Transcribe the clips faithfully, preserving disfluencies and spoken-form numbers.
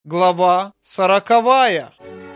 Глава сороковая.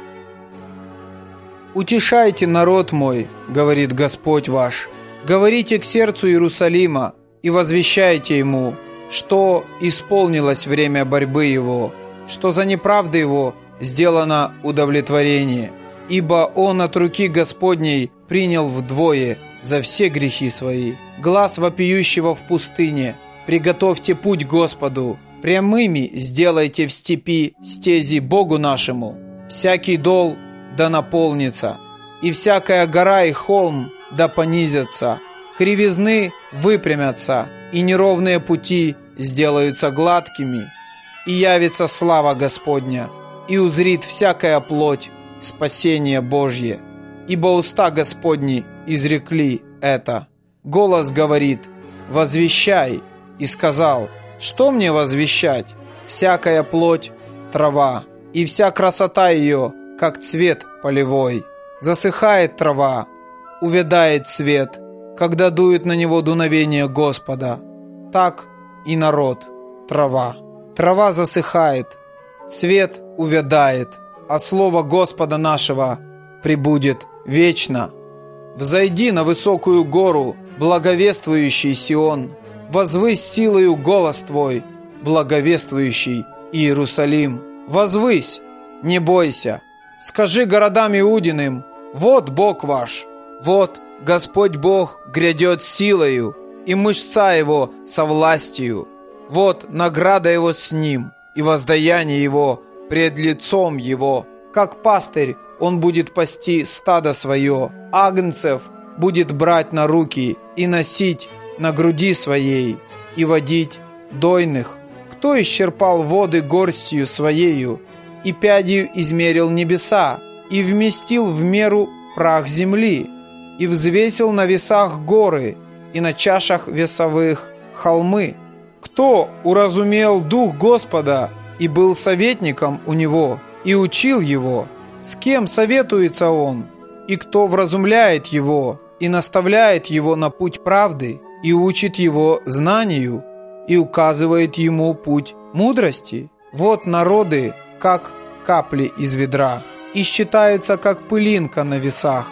«Утешайте народ мой, говорит Господь ваш, говорите к сердцу Иерусалима и возвещайте ему, что исполнилось время борьбы его, что за неправды его сделано удовлетворение, ибо он от руки Господней принял вдвое за все грехи свои. Глас вопиющего в пустыне, приготовьте путь Господу, прямыми сделайте в степи стези Богу нашему. Всякий дол да наполнится, и всякая гора и холм да понизятся, кривизны выпрямятся, и неровные пути сделаются гладкими, и явится слава Господня, и узрит всякая плоть спасение Божье. Ибо уста Господни изрекли это. Голос говорит: возвещай, и сказал: что мне возвещать? Всякая плоть – трава, и вся красота ее, как цвет полевой. Засыхает трава, увядает цвет, когда дует на него дуновение Господа. Так и народ – трава. Трава засыхает, цвет увядает, а слово Господа нашего пребудет вечно. Взойди на высокую гору, благовествующий Сион, возвысь силою голос твой, благовествующий Иерусалим. Возвысь, не бойся. Скажи городам Иудиным: вот Бог ваш, вот Господь Бог грядет силою, и мышца его со властью. Вот награда его с ним, и воздаяние его пред лицом его. Как пастырь он будет пасти стадо свое, агнцев будет брать на руки и носить на груди своей, и водить дойных. Кто исчерпал воды горстью своею, и пядью измерил небеса, и вместил в меру прах земли, и взвесил на весах горы, и на чашах весовых холмы? Кто уразумел дух Господа, и был советником у него, и учил его? С кем советуется он, и кто вразумляет его, и наставляет его на путь правды, и учит его знанию, и указывает ему путь мудрости? Вот народы, как капли из ведра, и считаются, как пылинка на весах.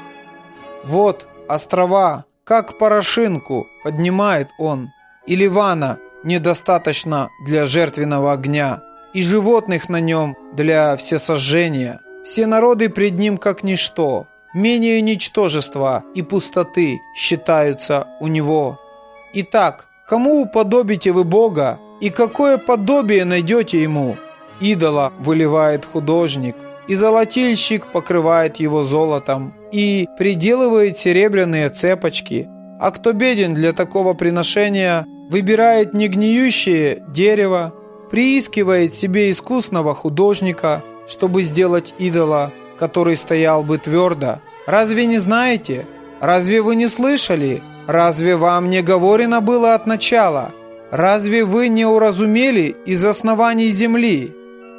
Вот острова, как порошинку поднимает он, и Ливана недостаточно для жертвенного огня, и животных на нем для всесожжения. Все народы пред ним как ничто, менее ничтожества и пустоты считаются у него. Итак, кому уподобите вы Бога, и какое подобие найдете ему? Идола выливает художник, и золотильщик покрывает его золотом, и приделывает серебряные цепочки. А кто беден для такого приношения, выбирает негниющее дерево, приискивает себе искусного художника, чтобы сделать идола, который стоял бы твердо. Разве не знаете? Разве вы не слышали? Разве вам не говорено было от начала? Разве вы не уразумели из оснований земли?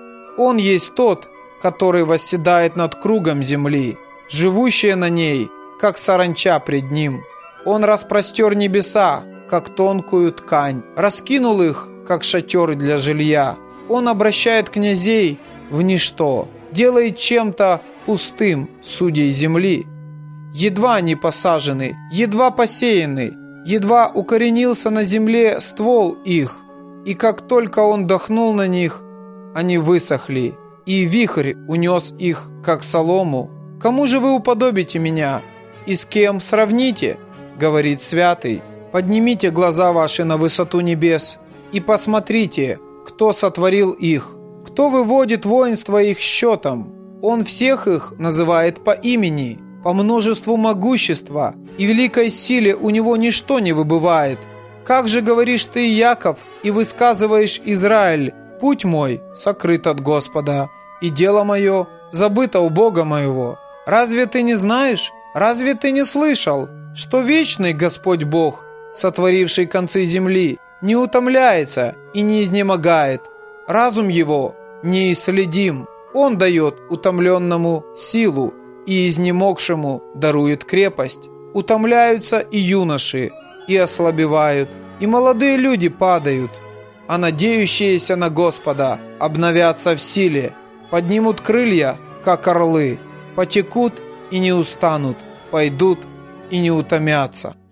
Он есть тот, который восседает над кругом земли, живущие на ней, как саранча пред ним. Он распростер небеса, как тонкую ткань, раскинул их, как шатер для жилья. Он обращает князей в ничто, делает чем-то пустым судей земли. Едва они посажены, едва посеяны, едва укоренился на земле ствол их, и как только он дохнул на них, они высохли, и вихрь унес их, как солому. Кому же вы уподобите меня? И с кем сравните? Говорит святый. Поднимите глаза ваши на высоту небес и посмотрите, кто сотворил их, кто выводит воинство их счетом. Он всех их называет по имени, по множеству могущества, и великой силе у него ничто не выбывает. Как же говоришь ты, Яков, и высказываешь, Израиль: путь мой сокрыт от Господа, и дело мое забыто у Бога моего? Разве ты не знаешь? Разве ты не слышал, что вечный Господь Бог, сотворивший концы земли, не утомляется и не изнемогает? Разум его неисследим. Он дает утомленному силу, и изнемогшему дарует крепость. Утомляются и юноши, и ослабевают, и молодые люди падают. а надеющиеся на Господа обновятся в силе, поднимут крылья, как орлы, потекут и не устанут, пойдут и не утомятся».